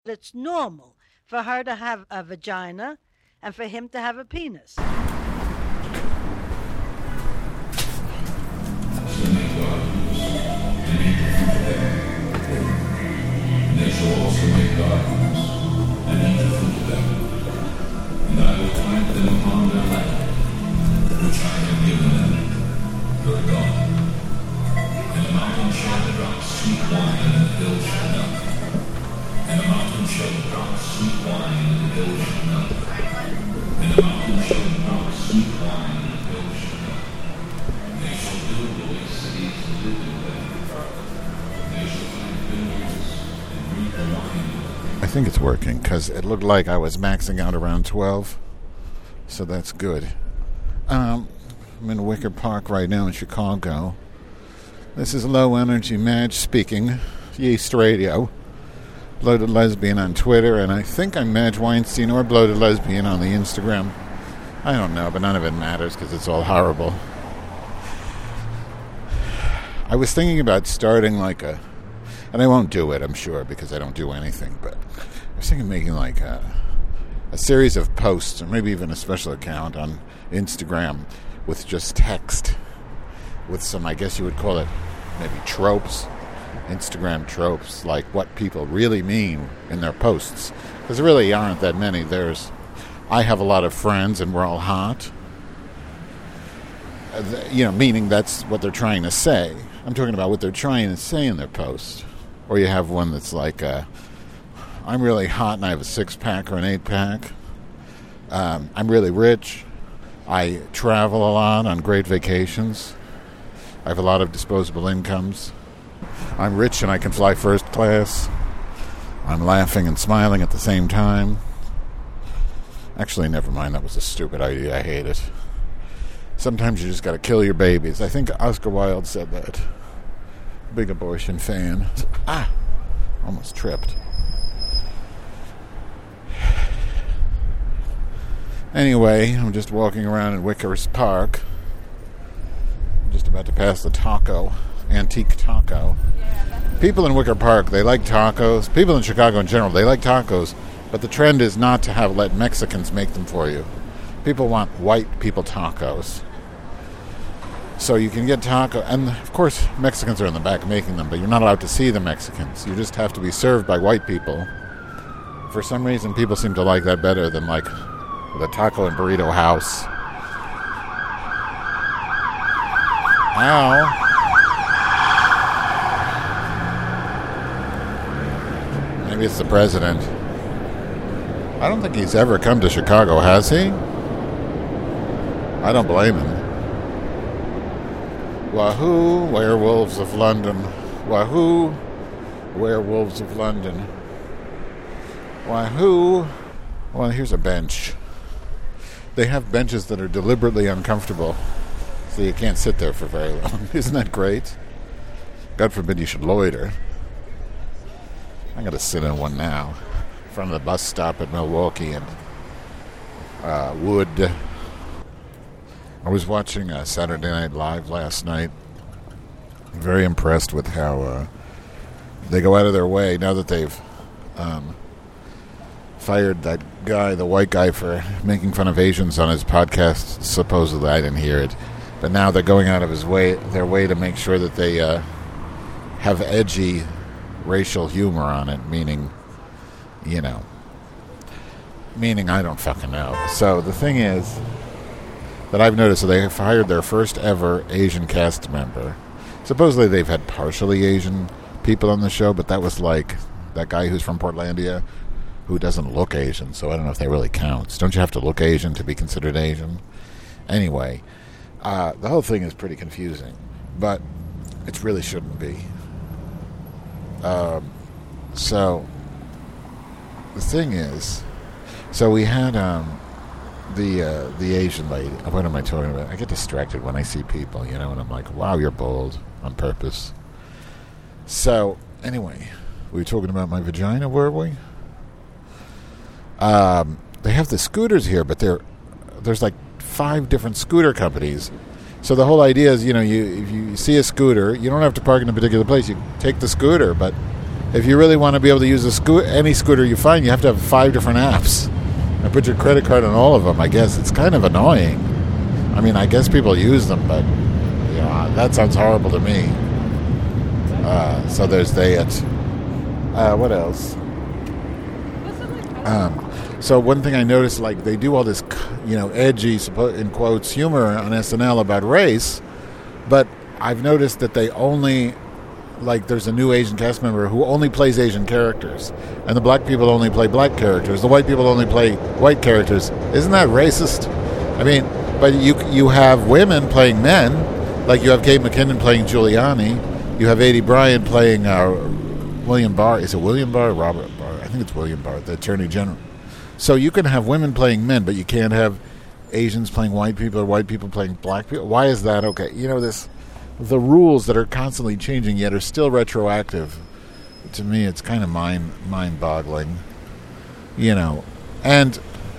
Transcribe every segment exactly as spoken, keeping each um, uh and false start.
It's normal for her to have a vagina and for him to have a penis. They shall also make gardens, and eat the fruit of them. And I will plant them upon their land, which I have given them, your God. And the mountain shall drop sweet wine, and the hill shall melt. And the mountain shall drop sweet wine, and the hill shall melt. And the mountain shall drop sweet wine, and the hill shall melt. And they shall build the waste cities and live in them. They shall find vineyards and drink the wine. I think it's working because it looked like I was maxing out around twelve, so that's good. Um, I'm in Wicker Park right now in Chicago. This is Low Energy Madge speaking, Yeast Radio. Bloated Lesbian on Twitter, and I think I'm Madge Weinstein or Bloated Lesbian on the Instagram. I don't know, but none of it matters because it's all horrible. I was thinking about starting like a, and I won't do it, I'm sure, because I don't do anything, but I was thinking of making like a, a series of posts, or maybe even a special account on Instagram with just text, with some, I guess you would call it, maybe tropes, Instagram tropes, like what people really mean in their posts. Because there really aren't that many. There's, I have a lot of friends and we're all hot. Uh, you know, meaning that's what they're trying to say. I'm talking about what they're trying to say in their post. Or you have one that's like, uh, I'm really hot and I have a six-pack or an eight-pack. Um, I'm really rich. I travel a lot on great vacations. I have a lot of disposable incomes. I'm rich and I can fly first class. I'm laughing and smiling at the same time. Actually, never mind. That was a stupid idea. I hate it. Sometimes you just got to kill your babies. I think Oscar Wilde said that. Big abortion fan. Ah! Almost tripped. Anyway, I'm just walking around in Wickers Park. I'm just about to pass the taco, antique taco. People in Wicker Park, they like tacos. People in Chicago in general, they like tacos. But the trend is not to have let Mexicans make them for you. People want white people tacos. So you can get taco, and of course Mexicans are in the back making them, but you're not allowed to see the Mexicans. You just have to be served by white people. For some reason, people seem to like that better than like the taco and burrito house. Ow. Maybe it's the president. I don't think he's ever come to Chicago, has he? I don't blame him. Wahoo, werewolves of London. Wahoo, werewolves of London. Wahoo. Well, here's a bench. They have benches that are deliberately uncomfortable, so you can't sit there for very long. Isn't that great? God forbid you should loiter. I'm going to sit in one now, in front of the bus stop at Milwaukee and uh, Wood. I was watching uh, Saturday Night Live last night. I'm very impressed with how uh, they go out of their way now that they've um, fired that guy, the white guy, for making fun of Asians on his podcast. Supposedly, I didn't hear it, but now they're going out of his way, their way to make sure that they uh, have edgy racial humor on it. Meaning, you know, meaning I don't fucking know. So the thing is that I've noticed that they have hired their first ever Asian cast member. Supposedly they've had partially Asian people on the show, but that was like that guy who's from Portlandia, who doesn't look Asian, so I don't know if that really counts. Don't you have to look Asian to be considered Asian? Anyway, uh, the whole thing is pretty confusing, but it really shouldn't be. Um, so, the thing is, so we had um, the uh, the Asian lady. What am I talking about? I get distracted when I see people, you know, and I'm like, wow, you're bold on purpose. So, anyway, we were talking about my vagina, were we? Um, they have the scooters here, but they're, there's like five different scooter companies. So the whole idea is, you know, you if you see a scooter, you don't have to park in a particular place. You take the scooter, but if you really want to be able to use a sco- any scooter you find, you have to have five different apps. And put your credit card on all of them, I guess. It's kind of annoying. I mean, I guess people use them, but you know, that sounds horrible to me. Uh, so there's that. Uh, what else? Um, so one thing I noticed, like, they do all this, you know, edgy, in quotes, humor on S N L about race, but I've noticed that they only, like, there's a new Asian cast member who only plays Asian characters, and the black people only play black characters. The white people only play white characters. Isn't that racist? I mean, but you you have women playing men, like you have Kate McKinnon playing Giuliani, you have Adie Bryant playing uh, William Barr. Is it William Barr or Robert Barr? I think it's William Barr, the Attorney General. So you can have women playing men, but you can't have Asians playing white people or white people playing black people. Why is that? Okay, you know, this, the rules that are constantly changing yet are still retroactive. To me, it's kind of mind mind-boggling, you know. And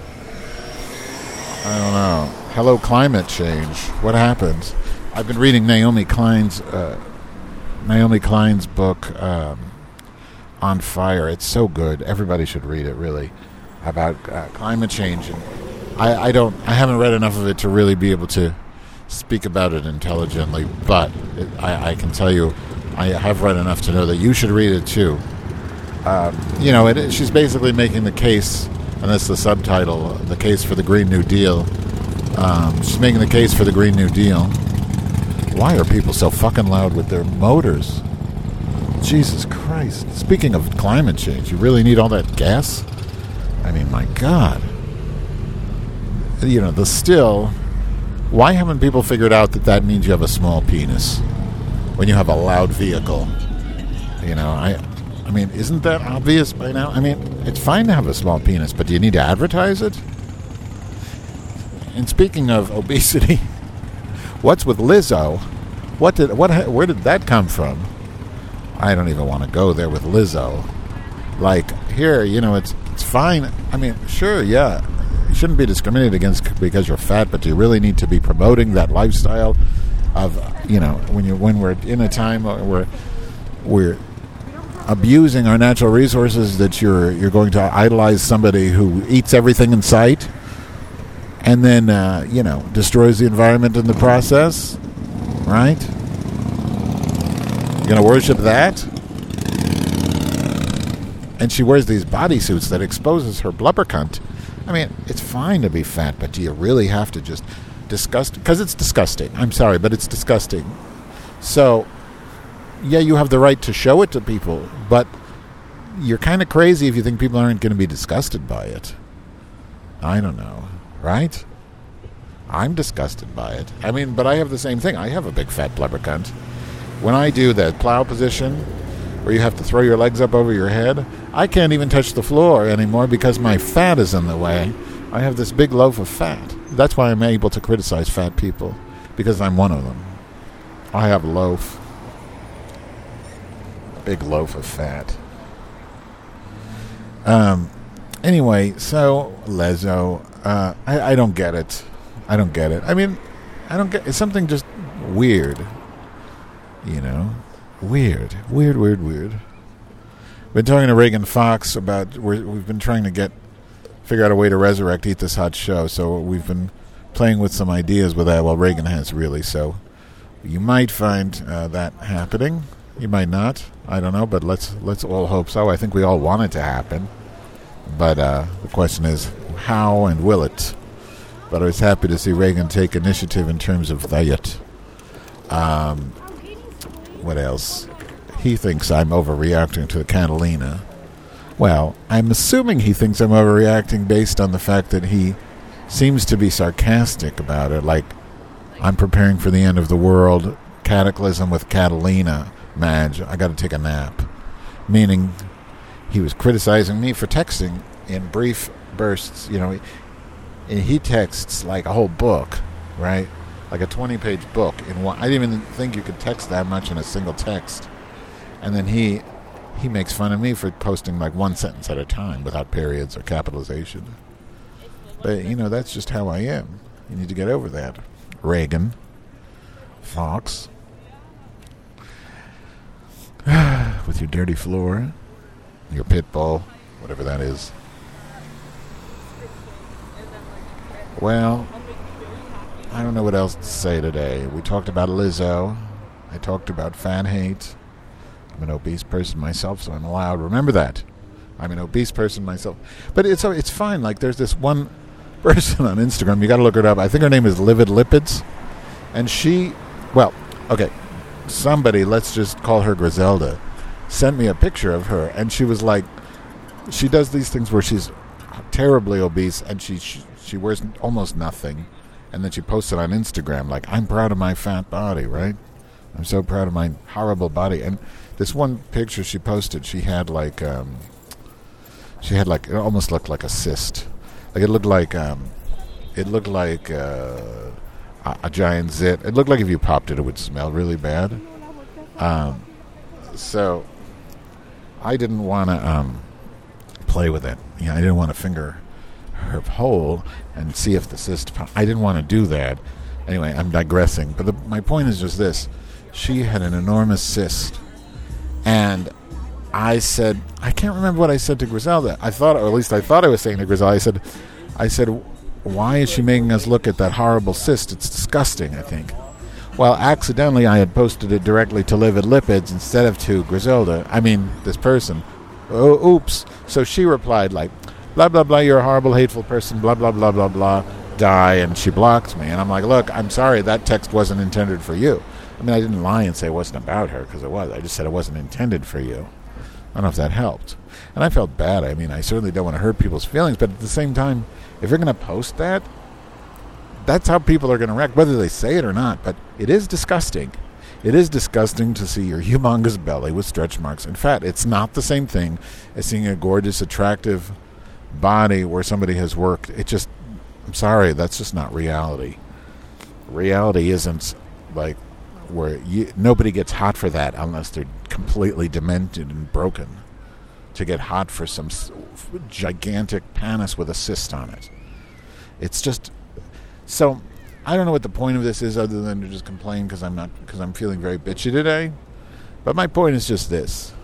I don't know. Hello, climate change. What happened? I've been reading Naomi Klein's uh, Naomi Klein's book um, On Fire. It's so good. Everybody should read it. Really, about uh, climate change. And I, I don't. I haven't read enough of it to really be able to speak about it intelligently. But it, I, I can tell you, I have read enough to know that you should read it too. Um, you know, it, she's basically making the case, and that's the subtitle, the case for the Green New Deal. Um, she's making the case for the Green New Deal. Why are people so fucking loud with their motors? Jesus Christ. Speaking of climate change, you really need all that gas? I mean, my God. You know, the still, why haven't people figured out that that means you have a small penis when you have a loud vehicle? You know, I I mean, isn't that obvious by now? I mean, it's fine to have a small penis, but do you need to advertise it? And speaking of obesity, what's with Lizzo? What did what? Where did that come from? I don't even want to go there with Lizzo. Like, here, you know, it's it's fine. I mean, sure, yeah, you shouldn't be discriminated against because you're fat, but do you really need to be promoting that lifestyle of, you know, when you when we're in a time where we're abusing our natural resources, that you're you're going to idolize somebody who eats everything in sight and then, uh, you know, destroys the environment in the process, right? You're going to worship that? And she wears these bodysuits that exposes her blubber cunt. I mean, it's fine to be fat, but do you really have to just disgust? Because it's disgusting. I'm sorry, but it's disgusting. So, yeah, you have the right to show it to people, but you're kind of crazy if you think people aren't going to be disgusted by it. I don't know. Right? I'm disgusted by it. I mean, but I have the same thing. I have a big fat blubber cunt. When I do that plow position where you have to throw your legs up over your head, I can't even touch the floor anymore because my fat is in the way. I have this big loaf of fat. That's why I'm able to criticize fat people, because I'm one of them. I have a loaf. Big loaf of fat. Um. Anyway, so Lizzo, uh, I, I don't get it. I don't get it. I mean, I don't get. It's something just weird. You know, weird, weird, weird, weird. Been talking to Reagan Fox about. We're, we've been trying to get figure out a way to resurrect Eat This Hot Show. So we've been playing with some ideas with that. Well, Reagan has really. So you might find uh, that happening. You might not. I don't know. But let's let's all hope so. I think we all want it to happen. But uh, the question is, how and will it? But I was happy to see Reagan take initiative in terms of that. Um, what else? He thinks I'm overreacting to the Catalina. Well, I'm assuming he thinks I'm overreacting based on the fact that he seems to be sarcastic about it. Like, I'm preparing for the end of the world, cataclysm with Catalina, Madge. I got to take a nap. Meaning, he was criticizing me for texting in brief bursts. You know, he, he texts like a whole book, right? Like a twenty-page book in one. I didn't even think you could text that much in a single text. And then he he makes fun of me for posting like one sentence at a time without periods or capitalization. But, you know, that's just how I am. You need to get over that. Reagan. Fox. With your dirty floor. your pit bull, whatever that is. Well, I don't know what else to say today. We talked about Lizzo. I talked about fan hate. I'm an obese person myself, so I'm allowed. Remember that. I'm an obese person myself. But it's it's fine. Like, there's this one person on Instagram. You got to look her up. I think her name is Livid Lipids. And she, well, okay, somebody, let's just call her Griselda, sent me a picture of her. And she was like, she does these things where she's terribly obese and she, she, she wears almost nothing. And then she posted on Instagram, like, I'm proud of my fat body, right? I'm so proud of my horrible body. And this one picture she posted, she had like... Um, She had like, it almost looked like a cyst. Like it looked like, um, it looked like uh, a, a giant zit. It looked like if you popped it, it would smell really bad. Um, so I didn't want to um, play with it. You know, I didn't want to finger her hole and see if the cyst, pop- I didn't want to do that. Anyway, I'm digressing. But the, my point is just this. She had an enormous cyst. And I said, I can't remember what I said to Griselda. I thought, or at least I thought I was saying to Griselda, I said, I said, why is she making us look at that horrible cyst? It's disgusting, I think. Well, accidentally I had posted it directly to Livid Lipids instead of to Griselda. I mean, this person. Oh, oops. So she replied like, blah, blah, blah, you're a horrible, hateful person, blah, blah, blah, blah, blah, die, and she blocked me. And I'm like, look, I'm sorry, that text wasn't intended for you. I mean, I didn't lie and say it wasn't about her, because it was. I just said it wasn't intended for you. I don't know if that helped. And I felt bad. I mean, I certainly don't want to hurt people's feelings, but at the same time, if you're going to post that, that's how people are going to react, whether they say it or not. But it is disgusting. It is disgusting to see your humongous belly with stretch marks and fat. It's not the same thing as seeing a gorgeous, attractive body where somebody has worked. It just, I'm sorry, that's just not reality. Reality isn't like where you, nobody gets hot for that unless they're completely demented and broken to get hot for some s- gigantic panis with a cyst on it. It's just so I don't know what the point of this is other than to just complain because I'm not because I'm feeling very bitchy today. But my point is just this: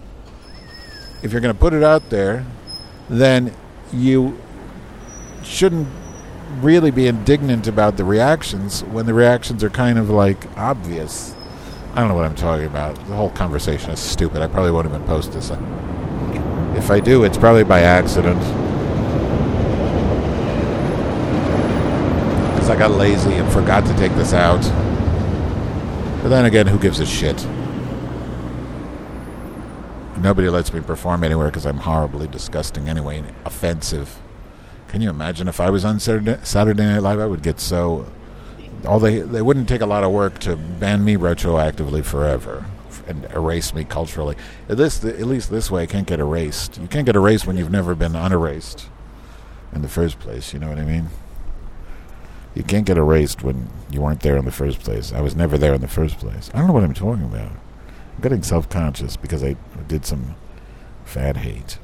if you're going to put it out there, then you shouldn't really be indignant about the reactions when the reactions are kind of like obvious. I don't know what I'm talking about. The whole conversation is stupid. I probably won't even post this. If I do, it's probably by accident. Because I got lazy and forgot to take this out. But then again, who gives a shit? Nobody lets me perform anywhere because I'm horribly disgusting anyway and offensive. Can you imagine if I was on Saturday, Saturday Night Live? I would get so... All they they wouldn't take a lot of work to ban me retroactively forever and erase me culturally. At least, at least this way, I can't get erased. You can't get erased when you've never been unerased in the first place. You know what I mean? You can't get erased when you weren't there in the first place. I was never there in the first place. I don't know what I'm talking about. I'm getting self-conscious because I did some fat hate,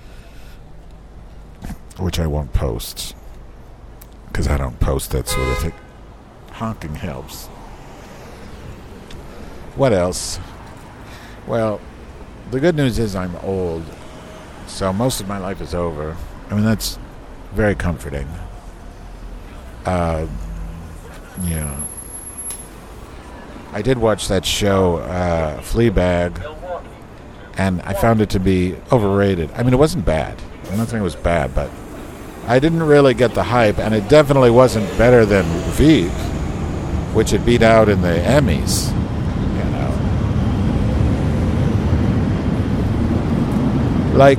which I won't post because I don't post that sort of thing. Honking helps. What else? Well, the good news is I'm old, so most of my life is over. I mean, that's very comforting. Uh, yeah. I did watch that show, uh, Fleabag, and I found it to be overrated. I mean, it wasn't bad. I'm not saying it was bad, but I didn't really get the hype, and it definitely wasn't better than Veep, which it beat out in the Emmys, you know. Like,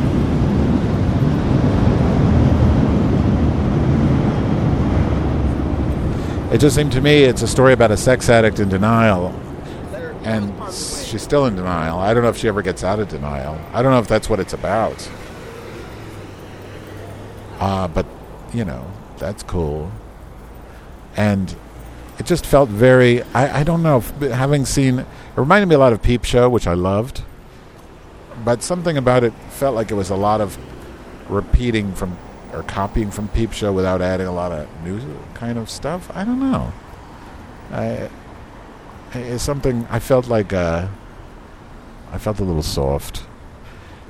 it just seemed to me it's a story about a sex addict in denial, and she's still in denial. I don't know if she ever gets out of denial. I don't know if that's what it's about. Uh, but, you know, that's cool. And it just felt very, I, I don't know, having seen, it reminded me a lot of Peep Show, which I loved, but something about it felt like it was a lot of repeating from, or copying from Peep Show without adding a lot of new kind of stuff. I don't know. I, it's something, I felt like, uh, I felt a little soft.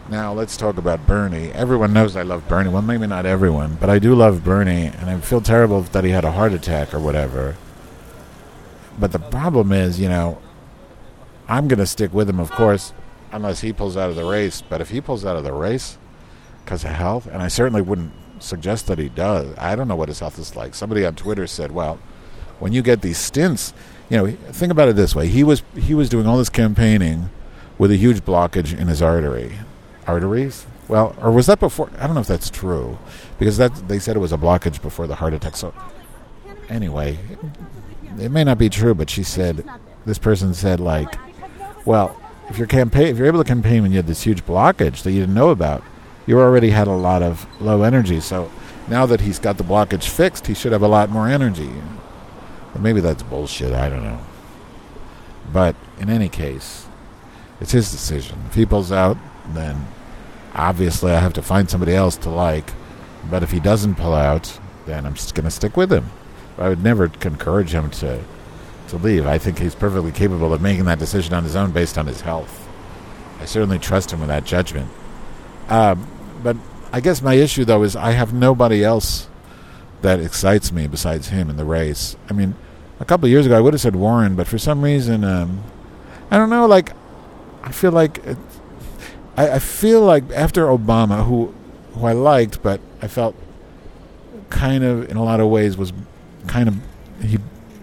Now, let's talk about Bernie. Everyone knows I love Bernie. Well, maybe not everyone, but I do love Bernie, and I feel terrible that he had a heart attack or whatever. But the problem is, you know, I'm going to stick with him, of course, unless he pulls out of the race. But if he pulls out of the race because of health, and I certainly wouldn't suggest that he does. I don't know what his health is like. Somebody on Twitter said, well, when you get these stints, you know, think about it this way. He was he was doing all this campaigning with a huge blockage in his artery. Arteries? Well, or was that before? I don't know if that's true, because that they said it was a blockage before the heart attack. So anyway, it may not be true, but she said, this person said, like, well, if you're campaign, if you're able to campaign when you had this huge blockage that you didn't know about, you already had a lot of low energy. So now that he's got the blockage fixed, he should have a lot more energy. Or maybe that's bullshit. I don't know. But in any case, it's his decision. If he pulls out, then obviously I have to find somebody else to like. But if he doesn't pull out, then I'm just going to stick with him. I would never encourage him to, to leave. I think he's perfectly capable of making that decision on his own based on his health. I certainly trust him with that judgment. Um, but I guess my issue, though, is I have nobody else that excites me besides him in the race. I mean, a couple of years ago I would have said Warren, but for some reason, um, I don't know, like, I feel like... It, I, I feel like after Obama, who who I liked, but I felt kind of, in a lot of ways, was kind of... he.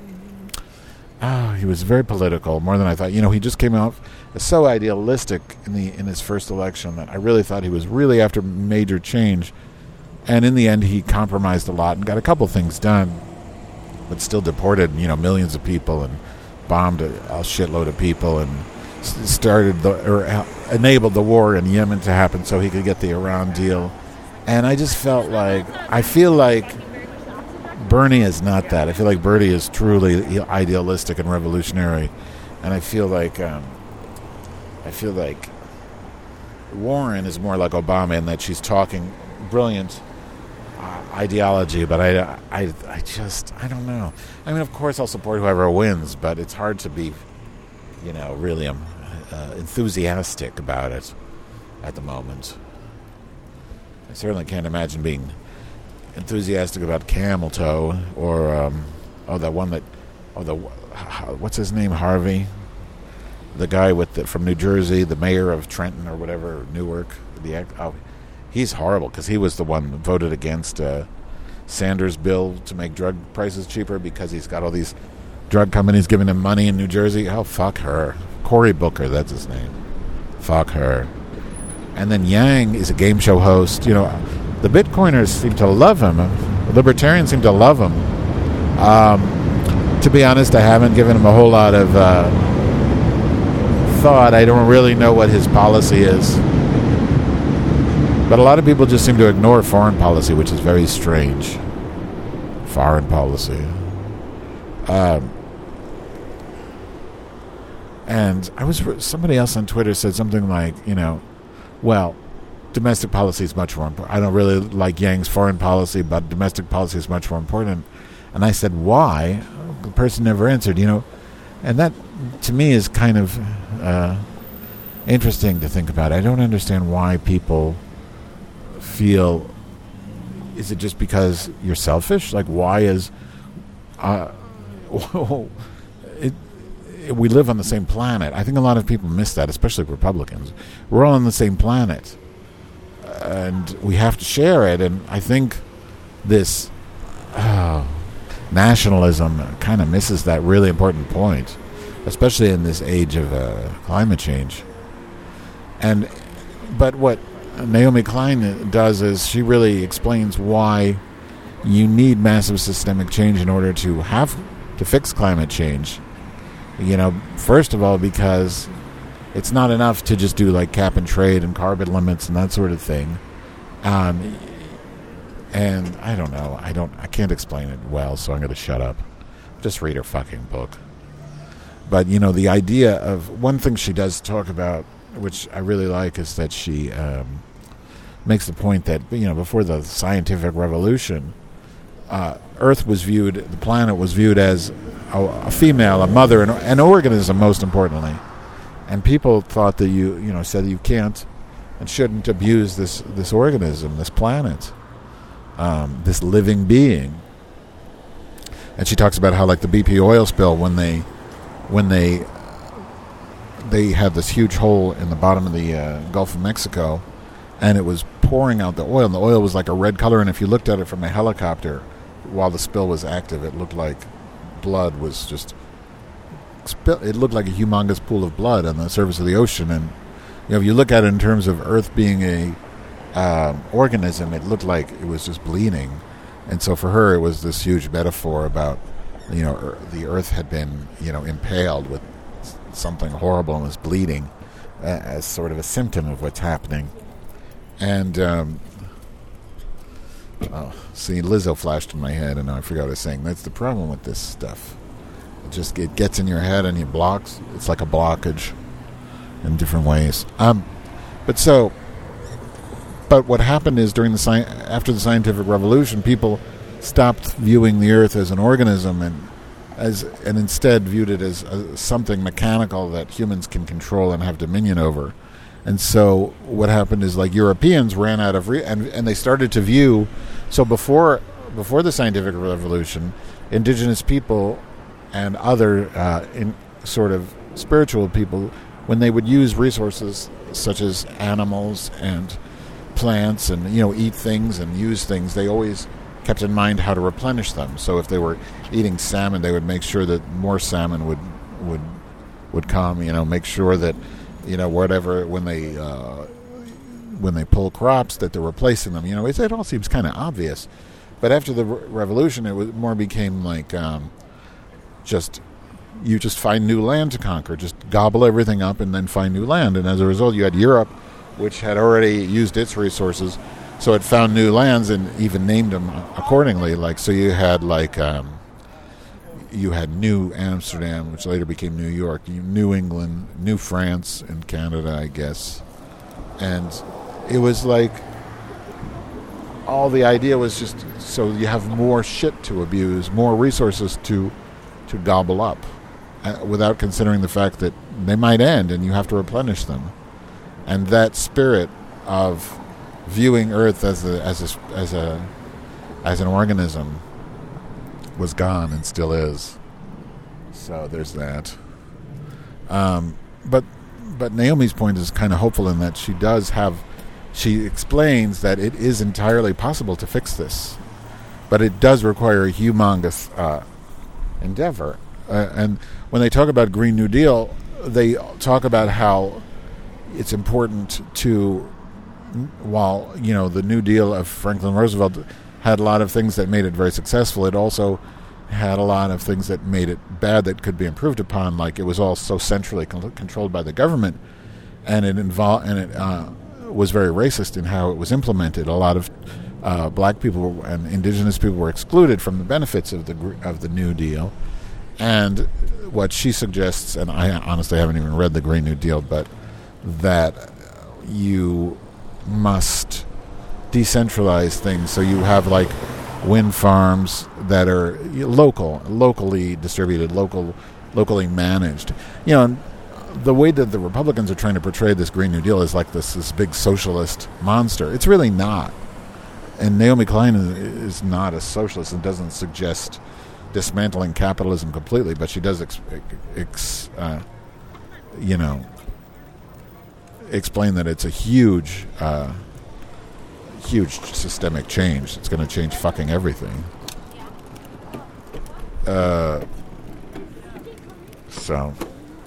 Oh, he was very political, more than I thought. You know, he just came out as so idealistic in the in his first election that I really thought he was really after major change. And in the end, he compromised a lot and got a couple things done, but still deported, you know, millions of people and bombed a, a shitload of people and s- started the or uh, enabled the war in Yemen to happen so he could get the Iran deal. And I just felt like I feel like Bernie is not that. I feel like Bernie is truly idealistic and revolutionary, and I feel like um, I feel like Warren is more like Obama in that she's talking brilliant uh, ideology, but I, I, I just I don't know. I mean, of course, I'll support whoever wins, but it's hard to be, you know, really um, uh, enthusiastic about it at the moment. I certainly can't imagine being enthusiastic about Camel Toe or um, oh that one that oh the what's his name Harvey, the guy with the, from New Jersey, the mayor of Trenton or whatever, Newark. The oh, he's horrible because he was the one that voted against uh, Sanders' bill to make drug prices cheaper because he's got all these drug companies giving him money in New Jersey. Oh, fuck her. Cory Booker, that's his name. Fuck her. And then Yang is a game show host. You know, the Bitcoiners seem to love him. The Libertarians seem to love him. Um, to be honest, I haven't given him a whole lot of uh, thought. I don't really know what his policy is. But a lot of people just seem to ignore foreign policy, which is very strange. Foreign policy. Um, and I was somebody else on Twitter said something like, you know, well, domestic policy is much more important. I don't really like Yang's foreign policy, but domestic policy is much more important. And I said, why? The person never answered, you know. And that, to me, is kind of uh, interesting to think about. I don't understand why people feel... Is it just because you're selfish? Like, why is... Uh, it, it, we live on the same planet. I think a lot of people miss that, especially Republicans. We're all on the same planet. And we have to share it. And I think this uh, nationalism kind of misses that really important point, especially in this age of uh, climate change. And but what Naomi Klein does is she really explains why you need massive systemic change in order to have to fix climate change. You know, first of all, because it's not enough to just do like cap and trade and carbon limits and that sort of thing. Um, and I don't know. I don't. I can't explain it well, so I'm going to shut up. Just read her fucking book. But you know, the idea of one thing she does talk about, which I really like, is that she um, makes the point that, you know, before the scientific revolution, uh, Earth was viewed, the planet was viewed as a, a female, a mother, an, an organism, most importantly. And people thought that you, you know, said you can't and shouldn't abuse this, this organism, this planet, um, this living being. And she talks about how, like, the B P oil spill, when they when they they had this huge hole in the bottom of the uh, Gulf of Mexico, and it was pouring out the oil, and the oil was like a red color, and if you looked at it from a helicopter while the spill was active, it looked like blood was just spill. It looked like a humongous pool of blood on the surface of the ocean. And you know, if you look at it in terms of Earth being a um, organism, it looked like it was just bleeding. And so for her, it was this huge metaphor about, you know, er, the Earth had been, you know, impaled with something horrible and was bleeding uh, as sort of a symptom of what's happening. And um, oh, see, Lizzo flashed in my head, and I forgot what I was saying. That's the problem with this stuff. It just it gets in your head and it blocks. It's like a blockage in different ways. Um, but so. But what happened is during the sci- after the scientific revolution, people stopped viewing the Earth as an organism and as and instead viewed it as a, something mechanical that humans can control and have dominion over. And so what happened is, like, Europeans ran out of re- and and they started to view. So before before the scientific revolution, indigenous people and other uh, in sort of spiritual people, when they would use resources such as animals and plants and, you know, eat things and use things, they always kept in mind how to replenish them. So if they were eating salmon, they would make sure that more salmon would would would come. You know, make sure that, you know, whatever when they uh, when they pull crops, that they're replacing them. You know, it, it all seems kind of obvious, but after the re- revolution, it was more became like um, just you just find new land to conquer, just gobble everything up and then find new land. And as a result, you had Europe, which had already used its resources, so it found new lands and even named them accordingly. Like, so you had like um, you had New Amsterdam, which later became New York, New England, New France, and Canada, I guess. And it was like all the idea was just so you have more shit to abuse, more resources to to gobble up, uh, without considering the fact that they might end and you have to replenish them. And that spirit of viewing Earth as a as a as a as an organism was gone and still is. So there's that. Um, but but Naomi's point is kind of hopeful in that she does have. She explains that it is entirely possible to fix this, but it does require a humongous uh, endeavor. Uh, and when they talk about Green New Deal, they talk about how it's important to, while, you know, the New Deal of Franklin Roosevelt had a lot of things that made it very successful, it also had a lot of things that made it bad that could be improved upon. Like, it was all so centrally con- controlled by the government, and it involved and it uh, was very racist in how it was implemented. A lot of uh, black people and indigenous people were excluded from the benefits of the of the New Deal. And what she suggests, and I honestly haven't even read the Green New Deal, but that you must decentralize things, so you have like wind farms that are local, locally distributed, local, locally managed. You know, the way that the Republicans are trying to portray this Green New Deal is like this this big socialist monster. It's really not. And Naomi Klein is, is not a socialist and doesn't suggest dismantling capitalism completely, but she does, ex, ex, uh, you know, explain that it's a huge, uh, huge systemic change. It's going to change fucking everything. Uh, so,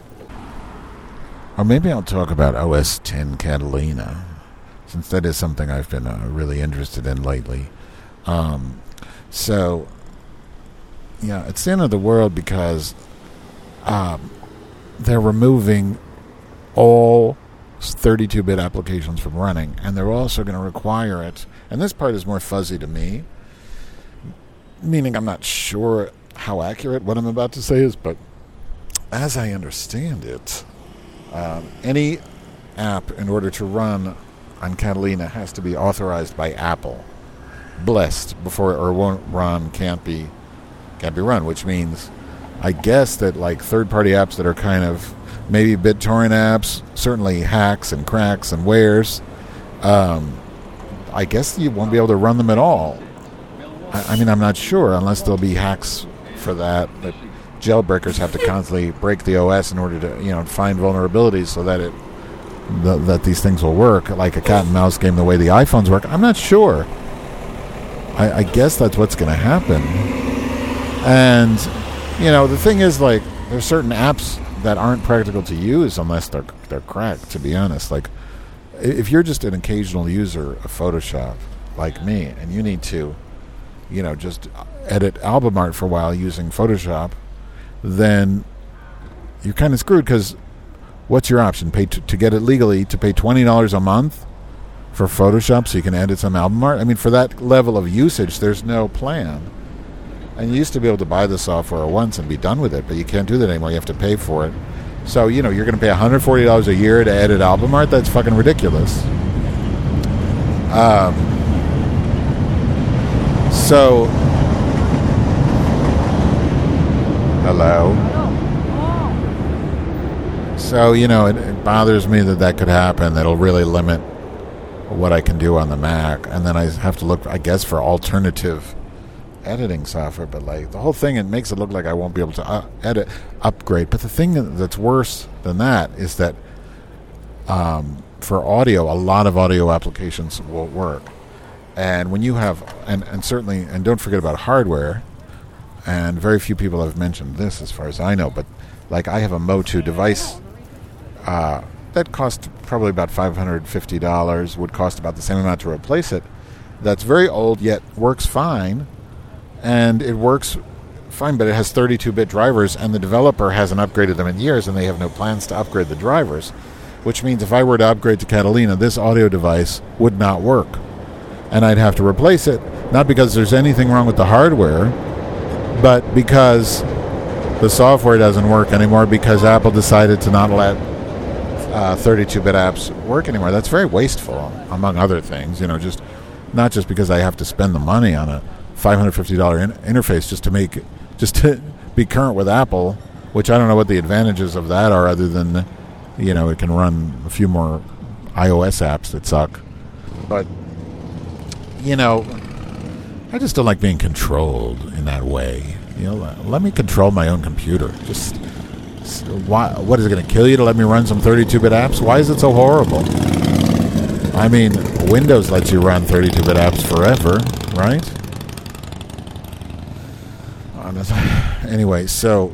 or maybe I'll talk about O S ten Catalina, since that is something I've been uh, really interested in lately. Um, so, yeah, it's the end of the world because um, they're removing all thirty-two bit applications from running, and they're also going to require it, and this part is more fuzzy to me, meaning I'm not sure how accurate what I'm about to say is, but as I understand it, um, any app in order to run on Catalina has to be authorized by Apple, blessed before, or won't run, can't be can't be run, which means I guess that like third-party apps that are kind of maybe BitTorrent apps, certainly hacks and cracks and wares, Um, I guess you won't be able to run them at all. I, I mean, I'm not sure unless there'll be hacks for that. That jailbreakers have to constantly break the O S in order to, you know, find vulnerabilities so that it th- that these things will work, like a cat and mouse game, the way the iPhones work. I'm not sure. I, I guess that's what's going to happen. And you know, the thing is, like, there's certain apps that aren't practical to use unless they're they're cracked. To be honest, like, if you're just an occasional user of Photoshop, like me, and you need to, you know, just edit album art for a while using Photoshop, then you're kind of screwed, because what's your option? Pay t- to get it legally, to pay twenty dollars a month for Photoshop so you can edit some album art? I mean, for that level of usage, there's no plan. And you used to be able to buy the software once and be done with it, but you can't do that anymore. You have to pay for it. So, you know, you're going to pay one hundred forty dollars a year to edit album art? That's fucking ridiculous. Um, so, hello? So, you know, it, it bothers me that that could happen. That'll really limit what I can do on the Mac. And then I have to look, I guess, for alternative editing software, but like the whole thing, it makes it look like I won't be able to uh, edit, upgrade. But the thing that's worse than that is that um, for audio, a lot of audio applications will work. And when you have, and, and certainly, and don't forget about hardware, and very few people have mentioned this as far as I know, but like I have a Motu device uh, that cost probably about five hundred fifty dollars, would cost about the same amount to replace it. That's very old, yet works fine. And it works fine, but it has thirty-two bit drivers, and the developer hasn't upgraded them in years, and they have no plans to upgrade the drivers, which means if I were to upgrade to Catalina, this audio device would not work. And I'd have to replace it, not because there's anything wrong with the hardware, but because the software doesn't work anymore, because Apple decided to not let uh, thirty-two bit apps work anymore. That's very wasteful, among other things, you know, just not just because I have to spend the money on a five hundred fifty dollars in- interface just to make, just to be current with Apple, which I don't know what the advantages of that are, other than, you know, it can run a few more iOS apps that suck. But, you know, I just don't like being controlled in that way. You know, let me control my own computer. Just, why? What is it going to kill you to let me run some thirty-two bit apps? Why is it so horrible? I mean, Windows lets you run thirty-two bit apps forever, right? Anyway, so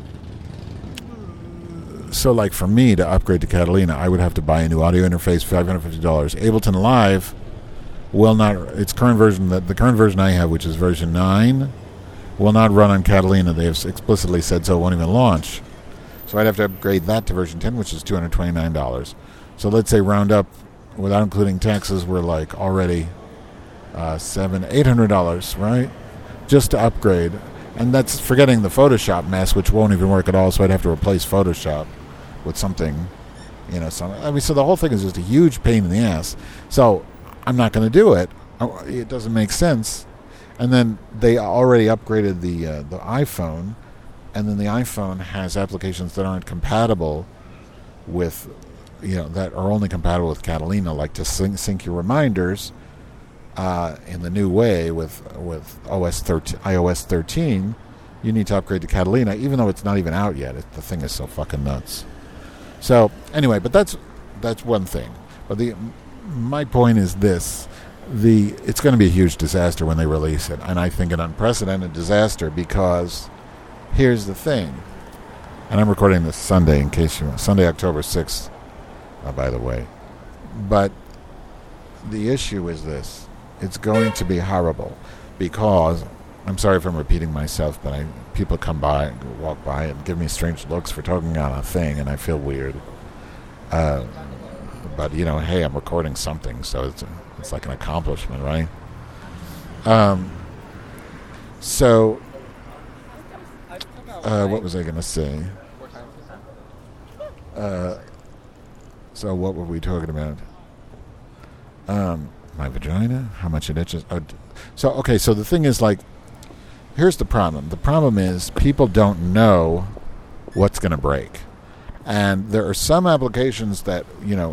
so like for me to upgrade to Catalina, I would have to buy a new audio interface, five hundred fifty dollars. Ableton Live will not, its current version, the, the current version I have, which is version nine, will not run on Catalina. They have explicitly said so, it won't even launch. So I'd have to upgrade that to version ten, which is two hundred twenty-nine dollars. So let's say round up, without including taxes, we're like already uh, seven, eight hundred dollars, right? Just to upgrade. And that's forgetting the Photoshop mess, which won't even work at all, so I'd have to replace Photoshop with something, you know, some, I mean, so the whole thing is just a huge pain in the ass. So I'm not going to do it. It doesn't make sense. And then they already upgraded the uh, the iPhone, and then the iPhone has applications that aren't compatible with, you know, that are only compatible with Catalina, like to sync, sync your reminders uh, in the new way with with O S thirteen, iOS thirteen. You need to upgrade to Catalina, even though it's not even out yet. It, the thing is so fucking nuts. So anyway, but that's that's one thing. But the my point is this: the it's going to be a huge disaster when they release it, and I think an unprecedented disaster, because here's the thing. And I'm recording this Sunday, in case you Sunday, October sixth, uh, by the way. But the issue is this: it's going to be horrible, because I'm sorry if I'm repeating myself, but I people come by, walk by, and give me strange looks for talking on a thing, and I feel weird. Uh, but you know, hey, I'm recording something, so it's it's like an accomplishment, right? Um. So, uh, what was I going to say? Uh. So what were we talking about? Um, my vagina, how much it itches. Oh, so okay, so the thing is, like, here's the problem. The problem is people don't know what's going to break. And there are some applications that, you know,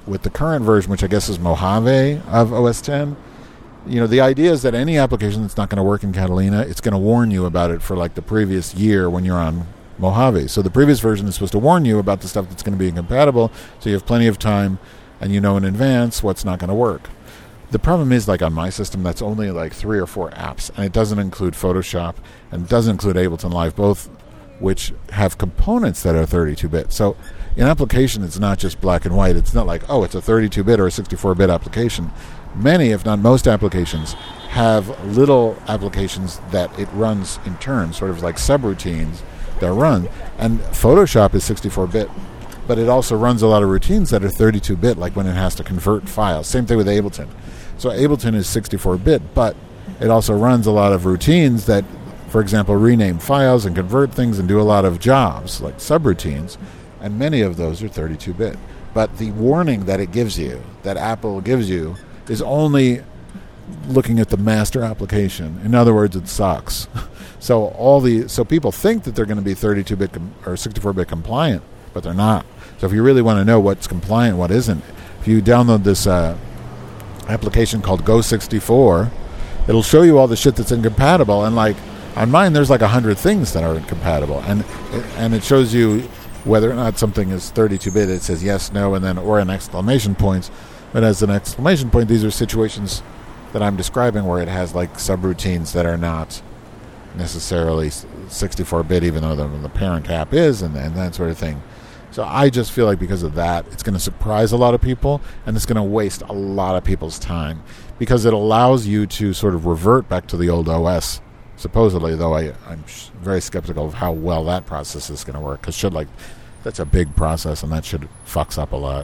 with the current version, which I guess is Mojave of O S ten, you know, the idea is that any application that's not going to work in Catalina, it's going to warn you about it for like the previous year when you're on Mojave. So the previous version is supposed to warn you about the stuff that's going to be incompatible, so you have plenty of time and you know in advance what's not going to work. The problem is, like on my system, that's only like three or four apps, and it doesn't include Photoshop, and it doesn't include Ableton Live, both which have components that are thirty-two bit. So in application, it's not just black and white. It's not like, oh, it's a thirty-two bit or a sixty-four bit application. Many, if not most applications, have little applications that it runs in turn, sort of like subroutines that run. And Photoshop is sixty-four bit, but it also runs a lot of routines that are thirty-two bit, like when it has to convert files. Same thing with Ableton. So Ableton is sixty-four bit, but it also runs a lot of routines that, for example, rename files and convert things and do a lot of jobs, like subroutines, and many of those are thirty-two bit. But the warning that it gives you, that Apple gives you, is only looking at the master application. In other words, it sucks. So all the so people think that they're going to be thirty-two bit com- or sixty-four bit compliant, but they're not. So if you really want to know what's compliant, what isn't, if you download this uh, application called Go sixty-four, it'll show you all the shit that's incompatible. And like on mine, there's like a hundred things that are incompatible, and it, and it shows you whether or not something is thirty-two bit. It says yes, no, and then or an exclamation point. But as an exclamation point, these are situations that I'm describing where it has like subroutines that are not necessarily sixty-four bit, even though the, the parent app is, and, and that sort of thing. So I just feel like because of that, it's going to surprise a lot of people, and it's going to waste a lot of people's time, because it allows you to sort of revert back to the old O S, supposedly, though I, I'm sh- very skeptical of how well that process is going to work, because should like that's a big process, and that should fucks up a lot.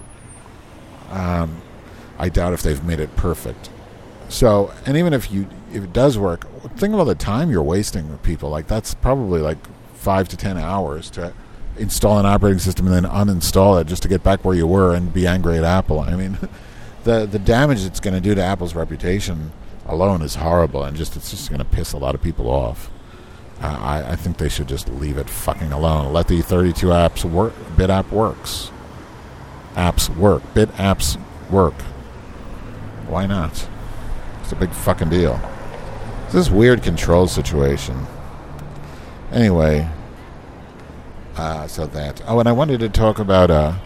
Um, I doubt if they've made it perfect. So, and even if you if it does work, think about the time you're wasting with people. Like that's probably like five to ten hours to install an operating system and then uninstall it just to get back where you were and be angry at Apple. I mean, the the damage it's going to do to Apple's reputation alone is horrible, and just it's just going to piss a lot of people off. Uh, I, I think they should just leave it fucking alone. Let the thirty-two apps work. Bit app works. Apps work. Bit apps work. Why not? It's a big fucking deal. It's this weird control situation. Anyway, uh, so that. Oh, and I wanted to talk about uh,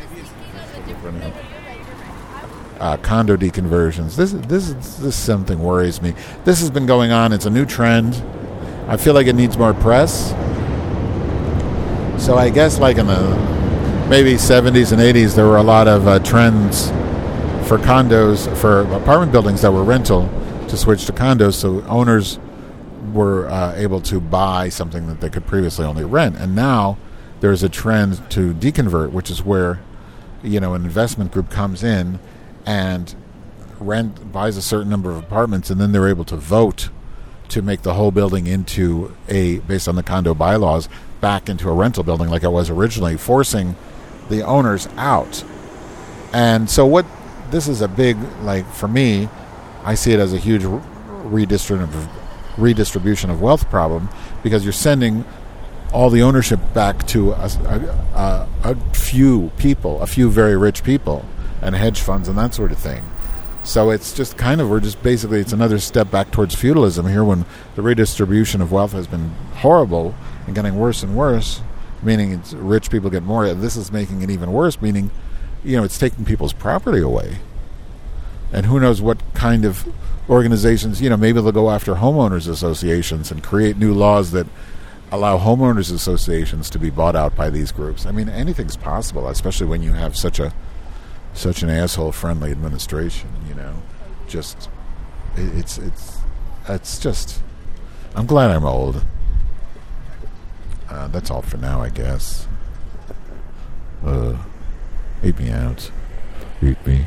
uh, condo deconversions. This, this, this is something worries me. This has been going on. It's a new trend. I feel like it needs more press. So I guess like in the maybe seventies and eighties, there were a lot of uh, trends for condos, for apartment buildings that were rental, to switch to condos, so owners were uh, able to buy something that they could previously only rent. And now there's a trend to deconvert, which is where, you know, an investment group comes in and rent buys a certain number of apartments, and then they're able to vote to make the whole building into a, based on the condo bylaws, back into a rental building like it was originally, forcing the owners out. And so what this is a big, like, for me, I see it as a huge redistribution redistribution of wealth problem, because you're sending all the ownership back to a, a, a few people, a few very rich people, and hedge funds and that sort of thing. So it's just kind of, we're just basically, it's another step back towards feudalism here, when the redistribution of wealth has been horrible and getting worse and worse, meaning it's rich people get more. This is making it even worse, meaning, you know, it's taking people's property away. And who knows what kind of organizations, you know, maybe they'll go after homeowners associations and create new laws that allow homeowners associations to be bought out by these groups. I mean, anything's possible, especially when you have such a such an asshole-friendly administration, you know. Just, it, it's, it's, it's just, I'm glad I'm old. Uh, that's all for now, I guess. Uh, eat me out. Eat me.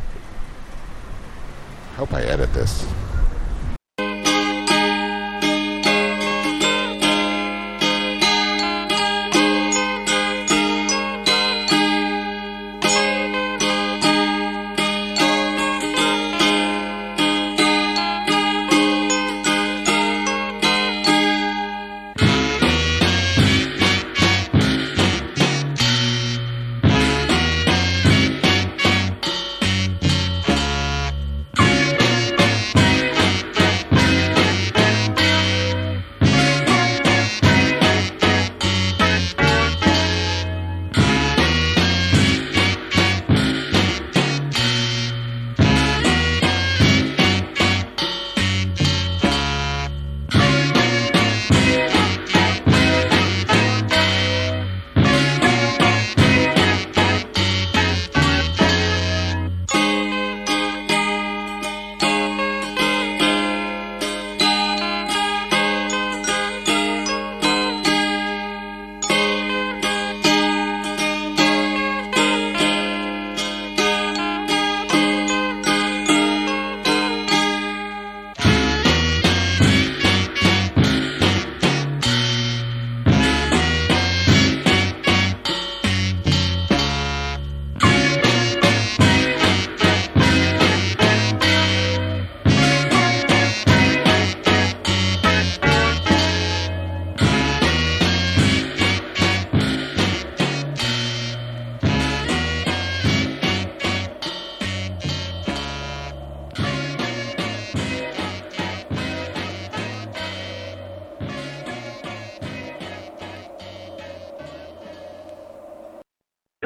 Hope I edit this.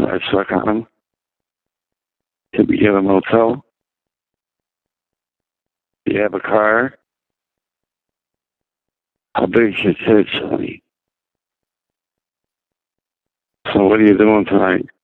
I suck on them? Can we get a motel? Do you have a car? How big's your tits, honey? So what are you doing tonight?